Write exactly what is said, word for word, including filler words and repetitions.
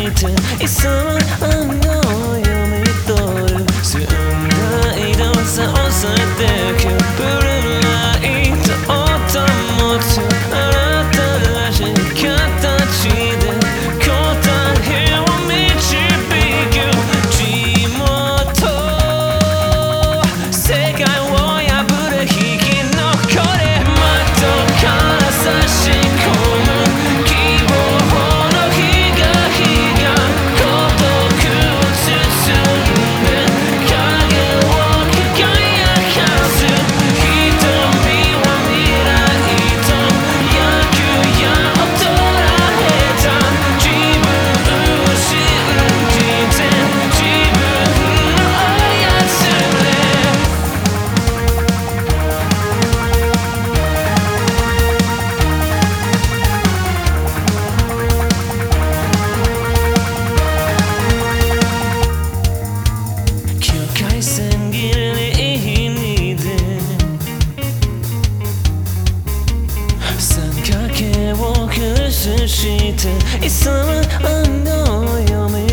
して急ぐ運動を読み取る寸大動作をされてくブルーライトを保つ新しい形で答えを導く地元世界を破れ引き残れ窓から差し込む希望の光が孤独を包んで影を輝かす瞳は未来と野球や衰えた自分を信じて自分を操れ境界線ギリギリで三角形を崩して急ぐ運動を読み